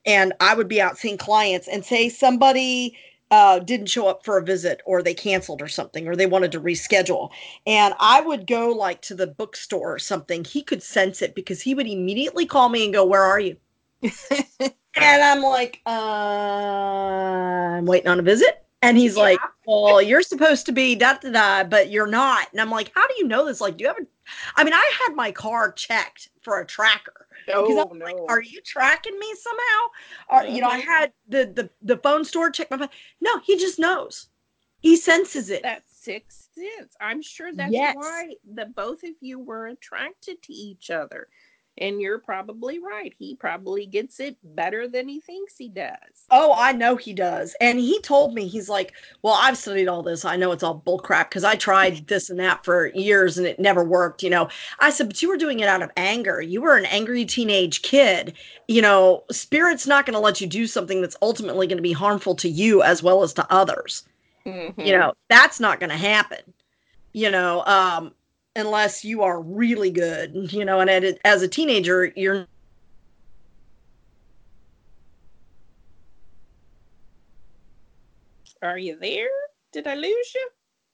and I would be out seeing clients, and say somebody uh, didn't show up for a visit, or they canceled or something, or they wanted to reschedule. And I would go like to the bookstore or something. He could sense it because he would immediately call me and go, "Where are you?" And I'm like, uh, I'm waiting on a visit. And he's Yeah. like, well, you're supposed to be da da da, but you're not. And I'm like, how do you know this? Like, do you have a, I mean, I had my car checked for a tracker. Because Oh, I'm no. like, are you tracking me somehow? Or, you know, I Uh-huh. had the, the, the phone store check my phone. No, he just knows. He senses it. That sixth sense. I'm sure that's Yes. why the both of you were attracted to each other. And you're probably right. He probably gets it better than he thinks he does. Oh, I know he does. And he told me, he's like, well, I've studied all this. I know it's all bull crap because I tried this and that for years and it never worked. You know, I said, but you were doing it out of anger. You were an angry teenage kid. You know, spirit's not going to let you do something that's ultimately going to be harmful to you as well as to others. Mm-hmm. You know, that's not going to happen, you know, um, unless you are really good, you know, and at, as a teenager, you're Are you there? Did I lose you?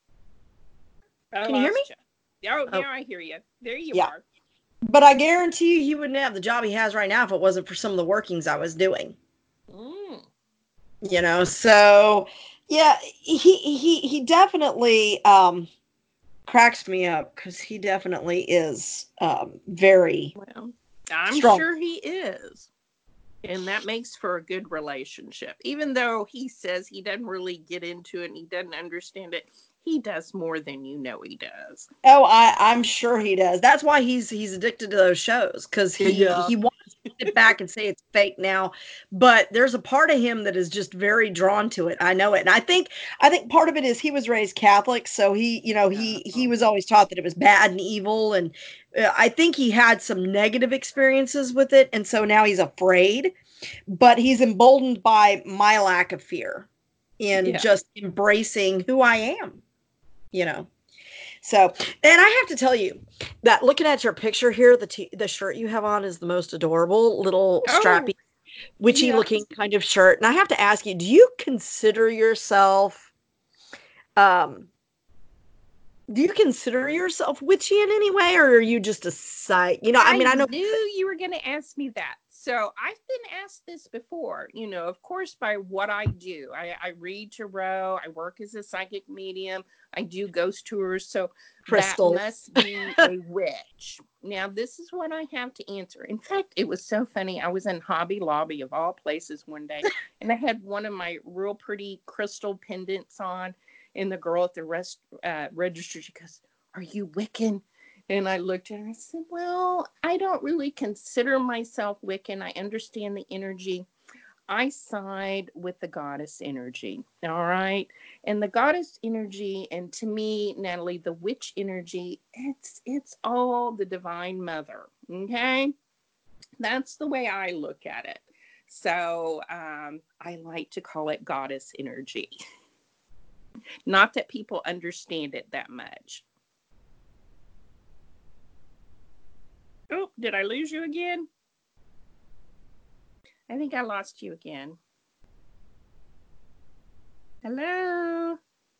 I Can you hear me? lost you. Oh, Oh, now I hear you. There you yeah. are. But I guarantee you he wouldn't have the job he has right now if it wasn't for some of the workings I was doing. Mm. You know, so yeah, he he he definitely um cracks me up because he definitely is um very Well, I'm strong. sure he is. And that makes for a good relationship. Even though he says he doesn't really get into it and he doesn't understand it, he does more than you know he does. Oh, I I'm sure he does. That's why he's he's addicted to those shows because he Yeah. he wants to sit back and say it's fake now, but there's a part of him that is just very drawn to it. I know it, and I think I think part of it is he was raised Catholic, so he you know he he Oh. was always taught that it was bad and evil, and uh, I think he had some negative experiences with it, and so now he's afraid, but he's emboldened by my lack of fear in Yeah. just embracing who I am, you know. So, and I have to tell you that looking at your picture here, the t- the shirt you have on is the most adorable little Oh, strappy, witchy yeah. looking kind of shirt. And I have to ask you, do you consider yourself, um, do you consider yourself witchy in any way, or are you just a sight? You know, I I mean, I know. knew you were going to ask me that. So I've been asked this before, you know, of course, by what I do. I, I read tarot, I work as a psychic medium, I do ghost tours. So that Crystals. must be a witch. Now, this is what I have to answer. In fact, it was so funny. I was in Hobby Lobby of all places one day, and I had one of my real pretty crystal pendants on. And the girl at the rest uh, register, she goes, "Are you Wiccan?" And I looked at her and I said, well, I don't really consider myself Wiccan. I understand the energy. I side with the goddess energy. All right. And the goddess energy, and to me, Natalie, the witch energy, it's it's all the divine mother. Okay. That's the way I look at it. So um, I like to call it goddess energy. Not that people understand it that much. Oh, did I lose you again? I think I lost you again. Hello?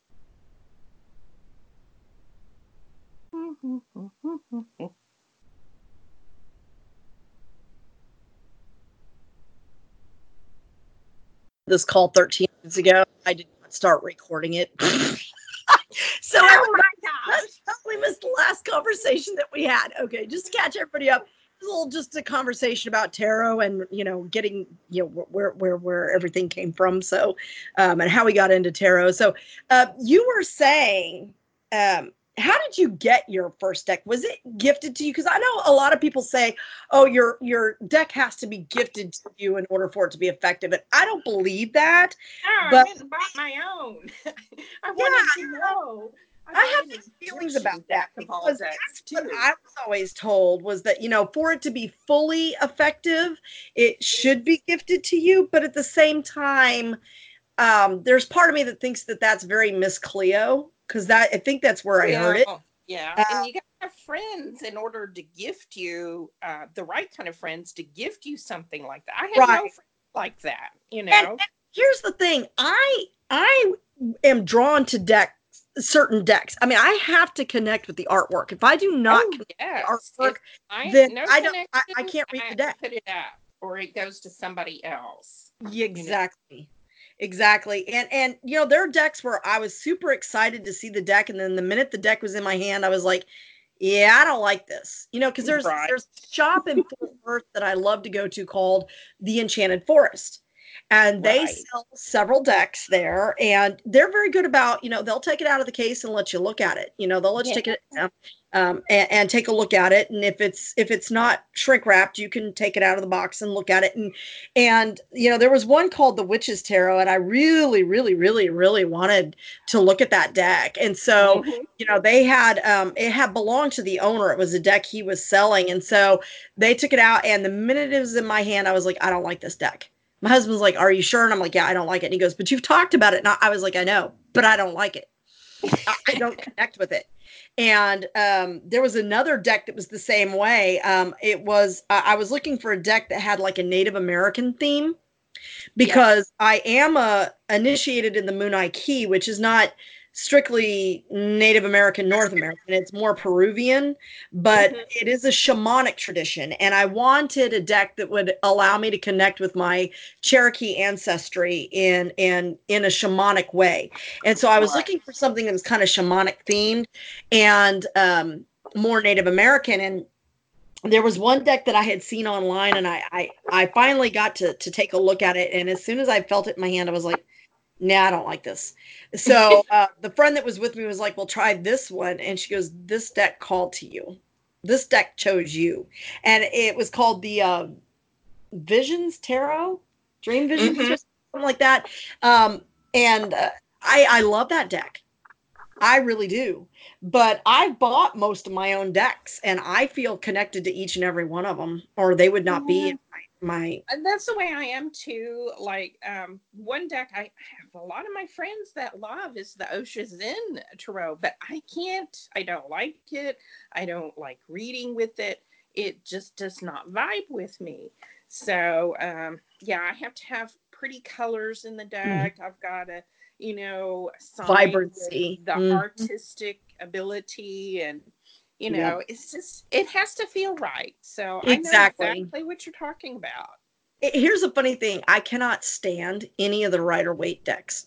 This call thirteen minutes ago. I did not start recording it. So Oh everybody, my let's gosh. totally missed the last conversation that we had. Okay, just to catch everybody up. It's a little just a conversation about tarot and you know getting you know where where where everything came from. So um, and how we got into tarot. So uh, you were saying, um, how did you get your first deck? Was it gifted to you? Because I know a lot of people say, oh, your your deck has to be gifted to you in order for it to be effective, and I don't believe that. Oh, I But went and bought my own. I yeah, wanted to know. I I bought have an mixed feelings Egyptian about that deck of all because decks that's what too. I was always told was that, you know, for it to be fully effective, it should be gifted to you. But at the same time, um, there's part of me that thinks that that's very Miss Cleo because that I think that's where I heard it. Well, yeah, Uh, and you got to have friends in order to gift you uh, the right kind of friends to gift you something like that. I have no right. friends like that, you know. And, and here's the thing. I I am drawn to decks, certain decks. I mean, I have to connect with the artwork. If I do not Oh, connect yes. with the artwork, I, then no I don't I, I connection, can't read I the have deck. to put it up or it goes to somebody else. Exactly. You know? Exactly. And and you know, there are decks where I was super excited to see the deck, and then the minute the deck was in my hand, I was like, yeah, I don't like this. You know, because there's Right. there's a shop in Fort Worth that I love to go to called The Enchanted Forest. And they Right. sell several decks there, and they're very good about, you know, they'll take it out of the case and let you look at it. You know, they'll let you Yeah. take it um, um, and, and take a look at it. And if it's if it's not shrink wrapped, you can take it out of the box and look at it. And and you know, there was one called the Witch's Tarot, and I really, really, really, really wanted to look at that deck. And so, Mhm. you know, they had um, it had belonged to the owner. It was a deck he was selling, and so they took it out. And the minute it was in my hand, I was like, I don't like this deck. My husband's like, are you sure? And I'm like, yeah, I don't like it. And he goes, but you've talked about it. And I was like, I know, but I don't like it. I don't connect with it. And um, there was another deck that was the same way. Um, it was, uh, I was looking for a deck that had like a Native American theme, because yeah. I am a initiated in the Moonai Key, which is not strictly Native American, North American. It's more Peruvian, but mm-hmm. it is a shamanic tradition. And I wanted a deck that would allow me to connect with my Cherokee ancestry in in in a shamanic way. And so I was right. looking for something that was kind of shamanic themed and um, more Native American. And there was one deck that I had seen online, and I, I, I finally got to, to take a look at it. And as soon as I felt it in my hand, I was like, nah, I don't like this. So uh, the friend that was with me was like, well, try this one. And she goes, this deck called to you. This deck chose you. And it was called the uh, Visions Tarot, Dream Visions, mm-hmm. or something like that. Um, and uh, I, I love that deck. I really do. But I've bought most of my own decks, and I feel connected to each and every one of them, or they would not be in my, my... And that's the way I am too. Like um, one deck I have a lot of my friends that love is the Osha Zen Tarot, but I can't, I don't like it. I don't like reading with it. It just does not vibe with me. So um, yeah, I have to have pretty colors in the deck. Mm. I've got to, you know, vibrancy, the mm. artistic ability, and you know, yep. it's just, it has to feel right. So exactly. I know exactly what you're talking about. Here's a funny thing. I cannot stand any of the Rider-Waite decks.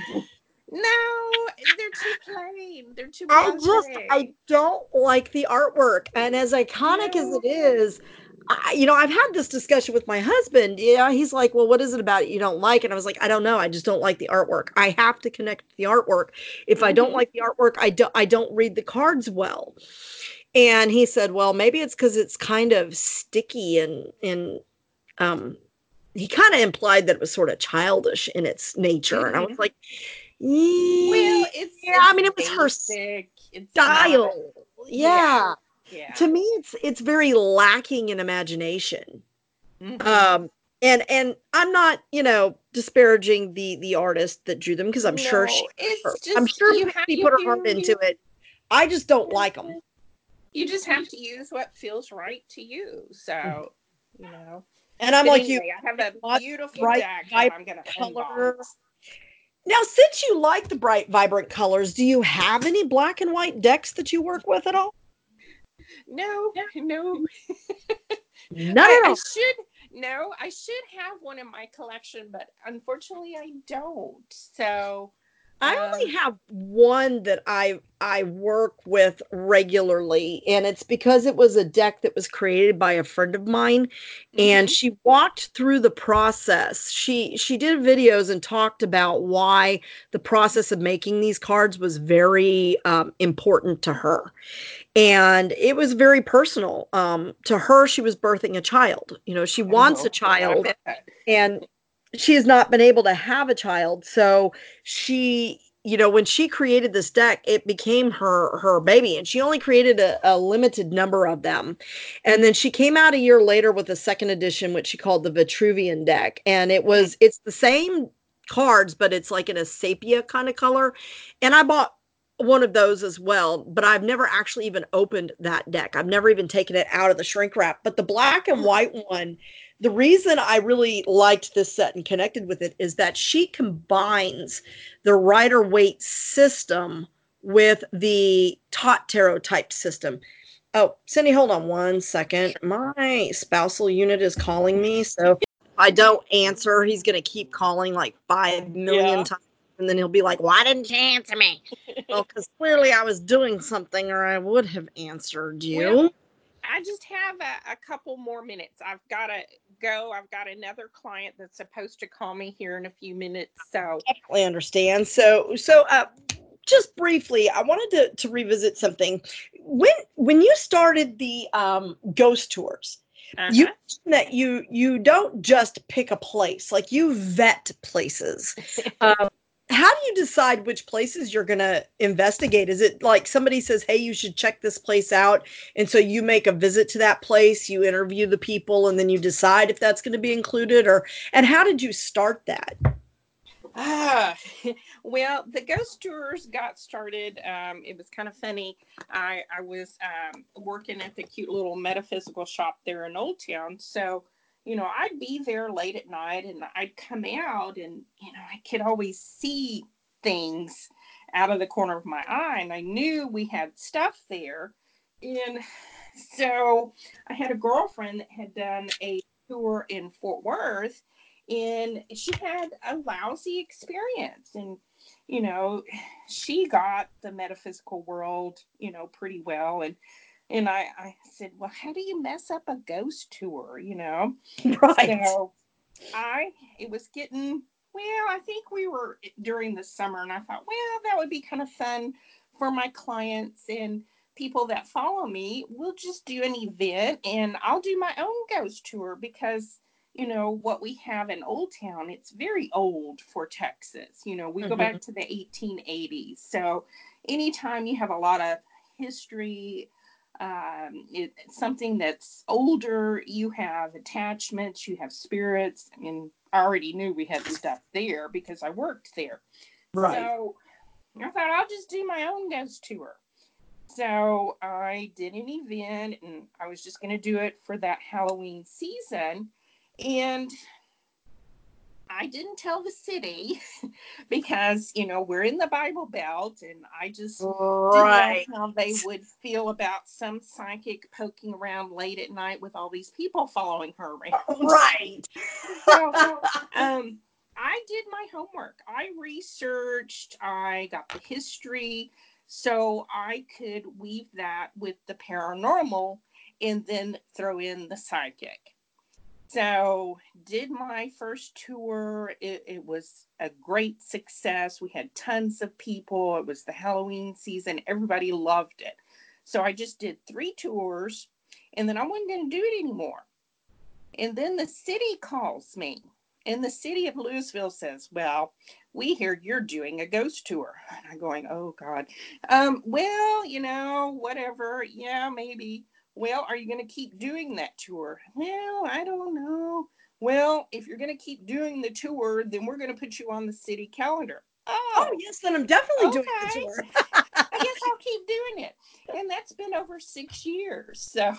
No, they're too plain. They're too I just, I don't like the artwork. And as iconic no. as it is, I, you know, I've had this discussion with my husband. Yeah, he's like, well, what is it about it you don't like? And I was like, I don't know. I just don't like the artwork. I have to connect with the artwork. If mm-hmm. I don't like the artwork, I don't, I don't read the cards well. And he said, well, maybe it's because it's kind of sticky and, and, um, he kind of implied that it was sort of childish in its nature. Mm-hmm. And I was like, yeah, well, it's, yeah, it's I mean, it was her it's style. Not, yeah. yeah. yeah. To me, it's, it's very lacking in imagination. Mm-hmm. Um, and, and I'm not, you know, disparaging the, the artist that drew them, because I'm no, sure she, it's just, I'm sure you she put her heart into it. I just don't like them. You just have to use what feels right to you. So, you know. And I'm but like anyway, you. I have a beautiful bright, deck that I'm going to color. Now, since you like the bright, vibrant colors, do you have any black and white decks that you work with at all? No, no. None I, at all. I should, no, I should have one in my collection, but unfortunately I don't. So I only have one that I I work with regularly, and it's because it was a deck that was created by a friend of mine, mm-hmm. and she walked through the process. She she did videos and talked about why the process of making these cards was very um, important to her. And it was very personal. Um, to her, she was birthing a child. You know, she wants oh, a child, and she has not been able to have a child. So she, you know, when she created this deck, it became her, her baby, and she only created a, a limited number of them. And then she came out a year later with a second edition, which she called the Vitruvian deck. And it was, it's the same cards, but it's like in a sepia kind of color. And I bought one of those as well, but I've never actually even opened that deck. I've never even taken it out of the shrink wrap. But the black and white one the reason I really liked this set and connected with it is that she combines the Rider-Waite system with the Tot Tarot type system. Oh, Cindy, hold on one second. My spousal unit is calling me, so if I don't answer, he's going to keep calling like five million Yeah. times, and then he'll be like, why didn't you answer me? Well, because clearly I was doing something, or I would have answered you. Well, I just have a, a couple more minutes. I've got to go. I've got another client that's supposed to call me here in a few minutes. So I understand. So, so uh, just briefly, I wanted to, to revisit something. When when you started the um, ghost tours, uh-huh. you mentioned that you you don't just pick a place, like you vet places. Um, how do you decide which places you're going to investigate? Is it like somebody says, hey, you should check this place out, and so you make a visit to that place, you interview the people, and then you decide if that's going to be included? Or and how did you start that? Ah, well, the ghost tours got started. Um, it was kind of funny. I, I was um, working at the cute little metaphysical shop there in Old Town. So, you know, I'd be there late at night and I'd come out and, you know, I could always see things out of the corner of my eye. And I knew we had stuff there. And so I had a girlfriend that had done a tour in Fort Worth, and she had a lousy experience. And, you know, she got the metaphysical world, you know, pretty well. And and I, I said, well, how do you mess up a ghost tour, you know? Right. So I, it was getting, well, I think we were during the summer, and I thought, well, that would be kind of fun for my clients and people that follow me. We'll just do an event and I'll do my own ghost tour because, you know, what we have in Old Town, it's very old for Texas. You know, we mm-hmm. go back to the eighteen eighties. So anytime you have a lot of history, um, it, something that's older, you have attachments, you have spirits. I mean, I already knew we had stuff there because I worked there. Right. So I thought I'll just do my own ghost tour. So I did an event and I was just going to do it for that Halloween season. And I didn't tell the city because, you know, we're in the Bible Belt and I just right. didn't know how they would feel about some psychic poking around late at night with all these people following her around. Right. So um, I did my homework. I researched, I got the history so I could weave that with the paranormal and then throw in the psychic. So did my first tour. It, it was a great success. We had tons of people. It was the Halloween season. Everybody loved it. So I just did three tours and then I wasn't going to do it anymore. And then the city calls me and the city of Louisville says, well, we hear you're doing a ghost tour. And I'm going, oh God. Um, well, you know, whatever. Yeah, maybe. Well, are you going to keep doing that tour? Well, I don't know. Well, if you're going to keep doing the tour, then we're going to put you on the city calendar. Oh, oh yes, then I'm definitely okay. doing the tour. I guess I'll keep doing it. And that's been over six years. So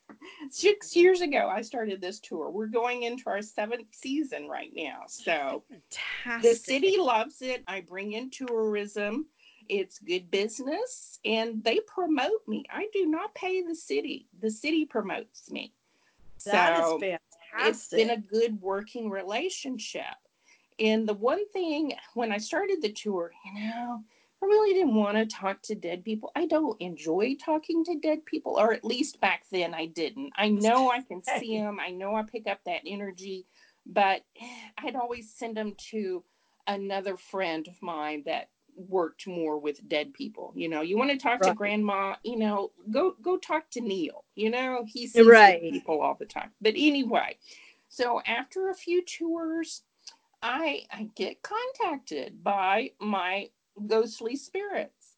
six years ago, I started this tour. We're going into our seventh season right now. So fantastic. The city loves it. I bring in tourism. It's good business and they promote me. I do not pay the city. The city promotes me. That so is fantastic. It's been a good working relationship. And the one thing when I started the tour, you know, I really didn't want to talk to dead people. I don't enjoy talking to dead people, or at least back then I didn't. I know I can see them. I know I pick up that energy, but I'd always send them to another friend of mine that worked more with dead people. You know, you want to talk right. to grandma, you know, go go talk to Neil. You know, he sees right. dead people all the time. But anyway, so after a few tours, I, I get contacted by my ghostly spirits.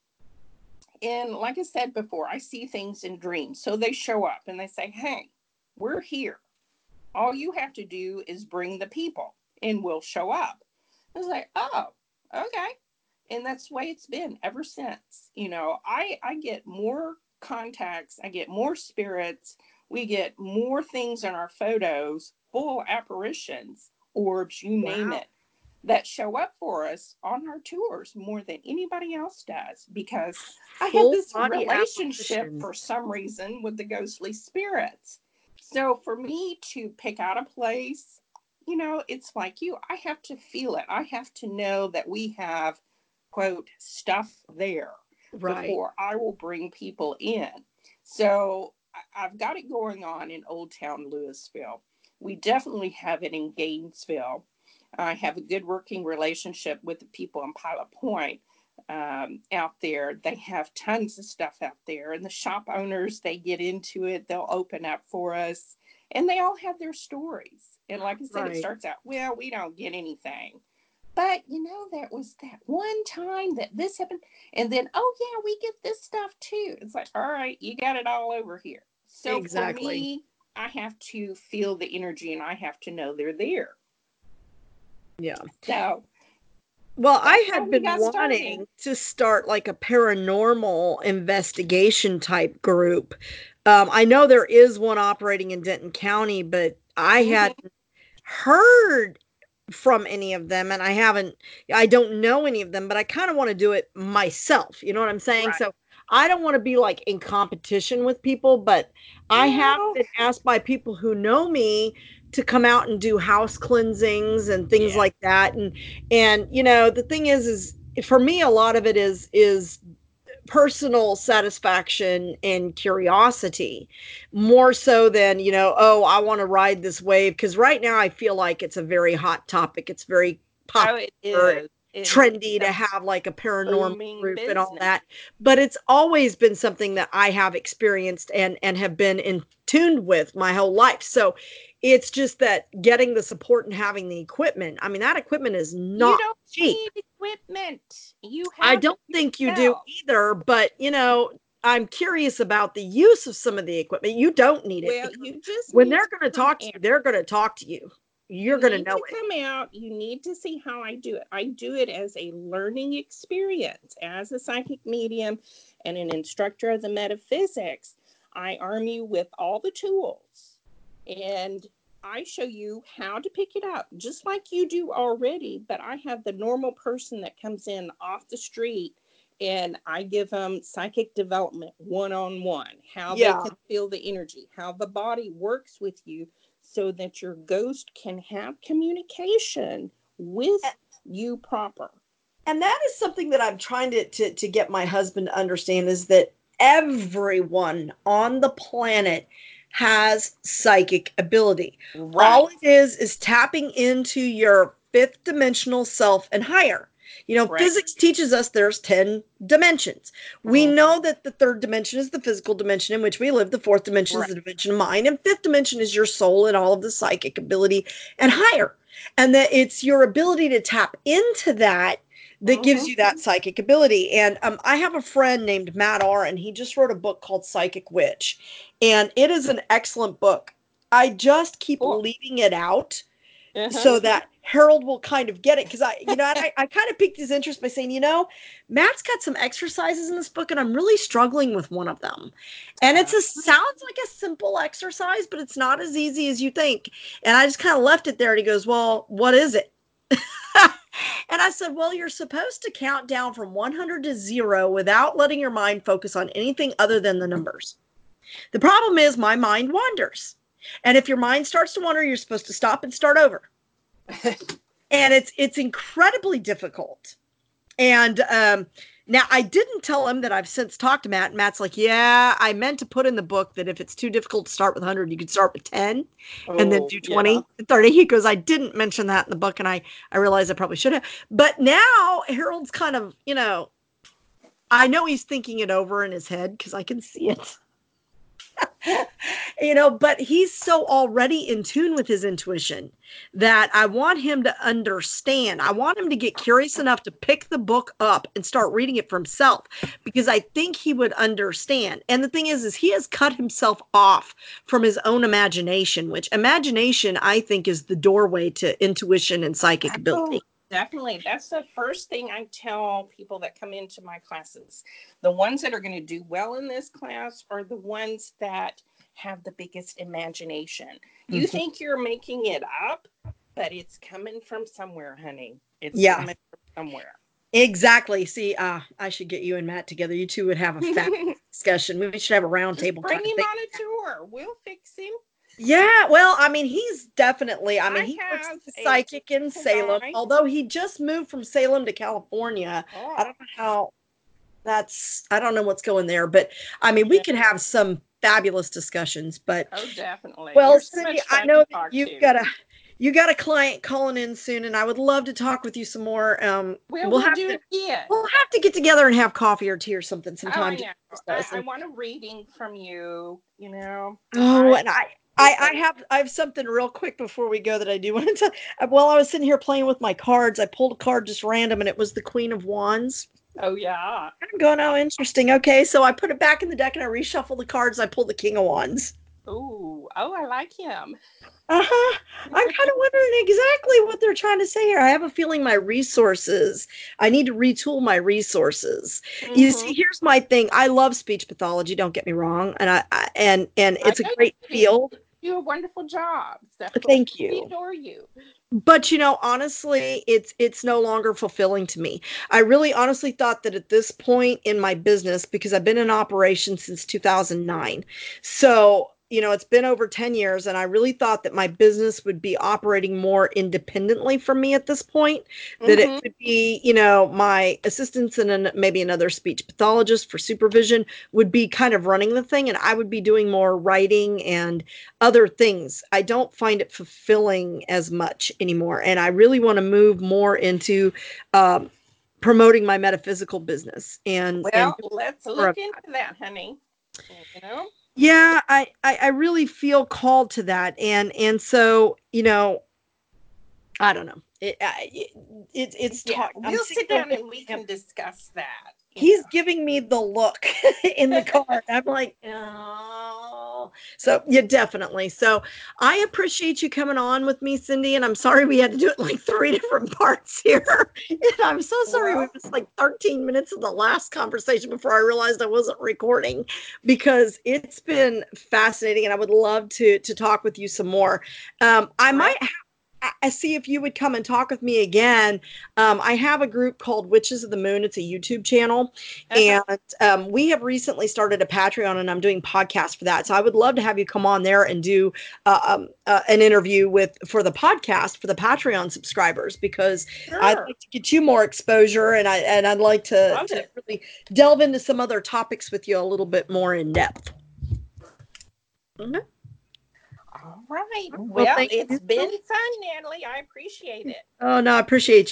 And like I said before, I see things in dreams. So they show up and they say, hey, we're here. All you have to do is bring the people and we'll show up. I was like, oh, okay. And that's the way it's been ever since. You know, I, I get more contacts. I get more spirits. We get more things in our photos full apparitions, orbs, you name Wow. it, that show up for us on our tours more than anybody else does, because I have Full this body relationship apparition. for some reason with the ghostly spirits. So for me to pick out a place, you know, it's like you, I have to feel it. I have to know that we have, quote, stuff there Right. before I will bring people in. So I- I've got it going on in Old Town Louisville. We definitely have it in Gainesville. I have a good working relationship with the people in Pilot Point um, out there. They have tons of stuff out there, and the shop owners, they get into it. They'll open up for us, and they all have their stories. And like I said, it Right. starts out, well, we don't get anything. But you know, there was that one time that this happened, and then, oh, yeah, we get this stuff too. It's like, all right, you got it all over here. So for Exactly. me, I have to feel the energy and I have to know they're there. Yeah. So Well, that's I how had we been got started. wanting to start like a paranormal investigation type group. Um, I know there is one operating in Denton County, but I Mm-hmm. hadn't heard from any of them, and I haven't, I don't know any of them, but I kind of want to do it myself. You know what I'm saying? Right. So I don't want to be like in competition with people, but I have Well, been asked by people who know me to come out and do house cleansings and things yeah. like that. And and you know, the thing is is for me a lot of it is is personal satisfaction and curiosity more so than, you know, oh, I want to ride this wave, because right now I feel like it's a very hot topic. It's very Oh, popular it and is. And trendy it's to a have like a paranormal booming group and all business. that, but it's always been something that I have experienced and and have been in tuned with my whole life. So it's just that getting the support and having the equipment, I mean, that equipment is You not don't cheap. need equipment. You I have it don't think you do yourself. either, but you know, I'm curious about the use of some of the equipment. You don't need it Well, because you just when need they're to going to come talk to out. you, they're going to talk to you. You're You going to need know to it. come out. You need to see how I do it. I do it as a learning experience. As a psychic medium and an instructor of the metaphysics, I arm you with all the tools and I show you how to pick it up, just like you do already. But I have the normal person that comes in off the street and I give them psychic development one on one, how they Yeah. can feel the energy, how the body works with you so that your ghost can have communication with you proper. And that is something that I'm trying to, to to get my husband to understand, is that everyone on the planet has psychic ability. Right. All it is is tapping into your fifth dimensional self and higher. You know, Right. physics teaches us there's ten dimensions. We Mm, know that the third dimension is the physical dimension in which we live, the fourth dimension is right. the dimension of mind, and fifth dimension is your soul and all of the psychic ability and higher. And that it's your ability to tap into that that gives Mm-hmm. you that psychic ability. And um, I have a friend named Matt R, and he just wrote a book called Psychic Witch, and it is an excellent book. I just keep Cool. leaving it out Uh-huh. so that Harold will kind of get it, because I, you know, I, I kind of piqued his interest by saying, you know, Matt's got some exercises in this book, and I'm really struggling with one of them. And it's Uh, a sounds like a simple exercise, but it's not as easy as you think. And I just kind of left it there, and he goes, "Well, what is it?" And I said, well, you're supposed to count down from one hundred to zero without letting your mind focus on anything other than the numbers. The problem is my mind wanders. And if your mind starts to wander, you're supposed to stop and start over. And it's it's incredibly difficult. And um, now I didn't tell him that I've since talked to Matt. And Matt's like, yeah, I meant to put in the book that if it's too difficult to start with one hundred, you could start with ten and then oh, do yeah. twenty, thirty. He goes, I didn't mention that in the book. And I, I realized I probably should have. But now Harold's kind of, you know, I know he's thinking it over in his head because I can see it. You know, but he's so already in tune with his intuition that I want him to understand. I want him to get curious enough to pick the book up and start reading it for himself, because I think he would understand. And the thing is, is he has cut himself off from his own imagination, which imagination, I think, is the doorway to intuition and psychic Oh, ability. definitely. That's the first thing I tell people that come into my classes. The ones that are going to do well in this class are the ones that have the biggest imagination. You Mhm. think you're making it up, but it's coming from somewhere, honey. It's Yeah, coming from somewhere. exactly. See, uh, I should get you and Matt together. You two would have a fat discussion. We should have a round Just table bring kind of him thing. on a tour. We'll fix him. Yeah, well, I mean, he's definitely, I mean, I he works have as a a psychic in cool Salem, guy. although he just moved from Salem to California. Oh, I don't know how that's, I don't know what's going there, but I mean, we yeah. could have some fabulous discussions. But, Oh, definitely. well, You're so Cindy, much I fun know to that talk you've to. got a, you got a client calling in soon, and I would love to talk with you some more. Um, Well, we'll we'll have do to, it again. we'll have to get together and have coffee or tea or something Oh, I sometime to know. I, discuss. I And want a reading from you, you know. oh, I and I, I, I have, I have something real quick before we go that I do want to tell. While I was sitting here playing with my cards, I pulled a card just random, and it was the Queen of Wands. Oh, yeah. I'm going, oh, interesting. Okay, so I put it back in the deck and I reshuffled the cards. And I pulled the King of Wands. Ooh, oh, I like him. Uh-huh. I'm kind of wondering exactly what they're trying to say here. I have a feeling my resources, I need to retool my resources. You Mm-hmm. see, here's my thing. I love speech pathology, don't get me wrong, and I, I and and I it's a know great you do. field. You do a wonderful job. So Thank we you. adore you. But you know, honestly, it's it's no longer fulfilling to me. I really honestly thought that at this point in my business, because I've been in operation since two thousand nine, so you know it's been over ten years, and I really thought that my business would be operating more independently from me at this point, that it Mm-hmm. would be, you know, my assistants and an, maybe another speech pathologist for supervision would be kind of running the thing, and I would be doing more writing and other things. I don't find it fulfilling as much anymore. And I really want to move more into um, promoting my metaphysical business and and Well, let's more look of into that. that, honey. You know? Yeah, I, I I really feel called to that, and and so you know I don't know. It, I, it, it it's Yeah, talk. I'm we'll seeing sit a down look and we in him. can discuss that, you He's know. giving me the look in the card. I'm like, oh. So yeah, definitely. So I appreciate you coming on with me, Cindy. And I'm sorry we had to do it in like three different parts here. And I'm so sorry we Well, missed like thirteen minutes of the last conversation before I realized I wasn't recording, because it's been fascinating and I would love to to talk with you some more. Um, I well, might have I see if you would come and talk with me again. Um, I have a group called Witches of the Moon. It's a YouTube channel. uh-huh. And um, we have recently started a Patreon, and I'm doing podcasts for that. So I would love to have you come on there and do uh, um, uh, an interview with for the podcast for the Patreon subscribers, because I'd Sure. like to get you more exposure, and I and I'd like to Love to it. really delve into some other topics with you a little bit more in depth. Mhm. All right. Well, Well, thank it's you. been fun, Natalie. I appreciate it. Oh no, I appreciate you.